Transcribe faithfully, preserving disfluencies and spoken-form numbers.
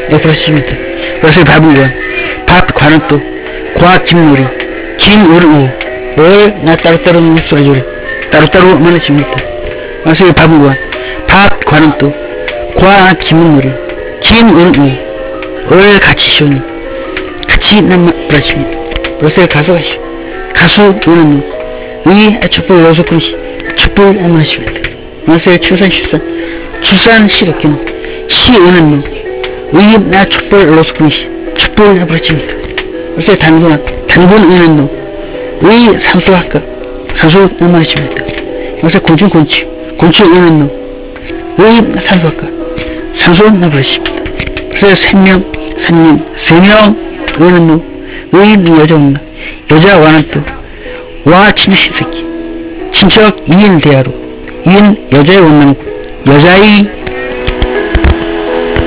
부르십니다. 그래서 밥은 밥 관은 또 과 김놀이 김을우 을나 따로따로 소리를 따로따로 말해줍니다. 그래서 밥은 밥 관은 또 과 김놀이 김을우 을 같이 시오니 같이 남 부르십니다. 그래서 가수 가시 가수 오는 의 촛불 로소군시 촛불 말하십니다. 그래서 출산 출산 출산 시럽기는 시 오는 의임 나 촛불 로스군시 촛불 부르칩니다. 그래서 단군 단군 의는 의 산소학과 산소 말하십니다. 그래서 곤충 곤충 곤충 의는 의임 산소학과 산소 부르십니다. 그래서 생명 생명 세명 의는 의임 여자 온나 여자 와는 또와 친척 새끼 친척 이인 대하로 이인 여자의 원망 여자의